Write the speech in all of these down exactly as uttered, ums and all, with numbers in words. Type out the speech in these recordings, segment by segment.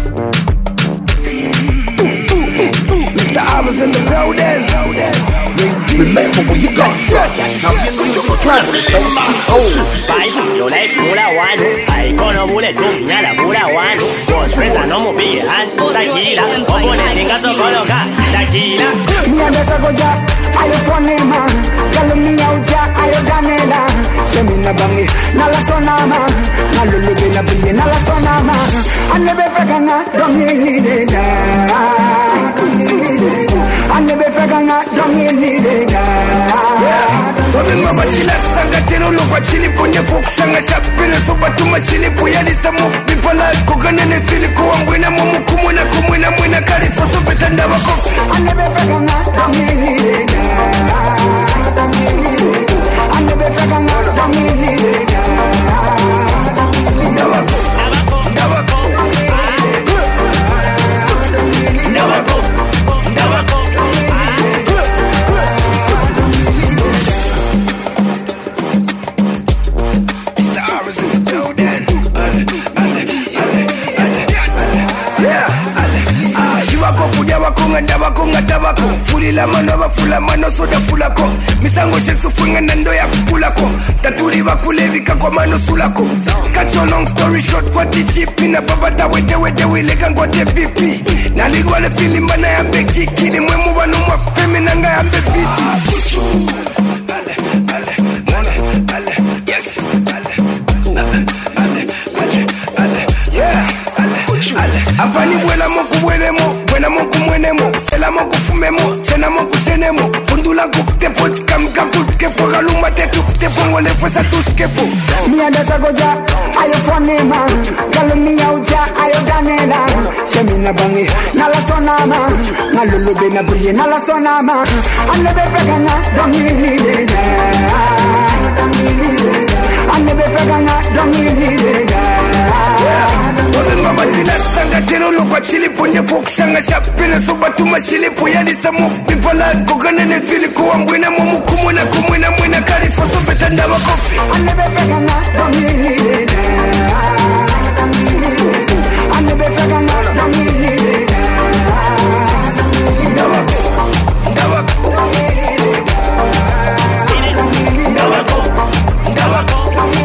Mister I was in the building. Remember where you got from. Now your music progress, don't oh. Spice, yo le pura one. Ay, cono bule tu piñala pura one. Dos fresa no mo pille, and tequila. Opone tenga so coloca, tequila. Me and the Sagoja, I am funny man. Tell me out ya, I am Ganela. Semina bangi, nala sonama. Nalulu bina bili, nala sonama. I never forgana, don't need it. I never forgana, don't need it. Mama chila sanga tero lokwa chili ponye folk sanga shapene soba tuma chili poyali samu pipola kokane ne fili ko ngwena mumu kumuna kumuna mwena kali foso betanda bako anebe fagana domini anebe fagana domini ndawako ndawako ndawako ndawako Ndabako ngadabako fulila mano bafula mano soda fulako misango shesu funga nando ya kupulako taturi bakulebika kwa mano sulako cut your long story short kwa tichipi na babata wede wede wilega ngote pipi naligwa le filimba na yambe kikili mwemu banu mwakupemi nanga yambe biti ale ale ale ale yes ale ale ale ale yeah ale apani buena moku buene mo buena moku muene mo sela moku fume mo chena moku chene mo fundula kukte pot kam kakutke po galuma te tukte pongo le fuesa tuskepo mi anda Sagoja ayo funny man tell me out ya ayo Ganela semina bangi nala sonama nalulu bina buli nala sonama anebe fagana domini anebe fagana domini Mama chila sanga tero lokwa chili ponye folk sanga shapene soba tuma chili poyali samu pipola kokane ne fili ko ngwena mumu kumuna kumuna mwena kali foso betanda bako anebe fagana domini anebe fagana domini ndawako ndawako ndawako ndawako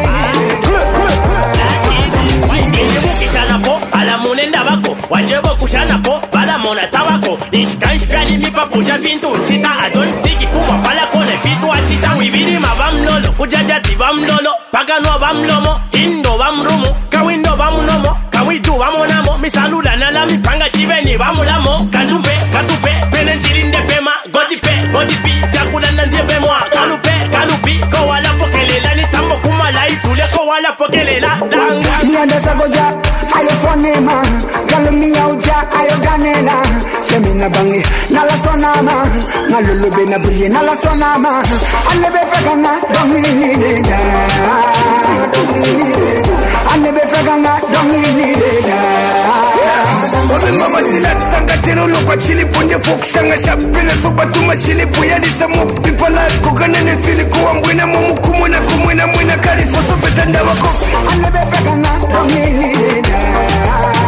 Wajebo kushana po, bala mona tabako. Nishkan shpyali mi pa puja fintu. Chita adon tiki kuma pala kone fitu a chita. Wibili ma bam lolo, kujajati bam lolo. Pagano bam lomo, indo bam rumu. Kawindo bam nomo, kawitu bam onamo. Mi saluda nala mi panga chiveni bam lamo. Kanupe, katupe, penen chirinde pema. Goti pe, goti pi, yakula nandie pe moa. Kanupe, kanupi, ko wala pokelela. Ni tambo kuma la itule, ko wala pokelela. Danga. Mi anda Sagoja, ayo funny man. Tell me out ya ayo Ganela semina bangi nala sonama nalulu bina buli nala sonama anebe fagana domini anebe fagana domini Mama chila sanga tero lokwa chili ponye folk sanga shapene soba tuma chili poyali samu pipola kokane ne fili ko ngwena mumu kumuna kumuna mwena kali foso betanda bako anebe fagana domini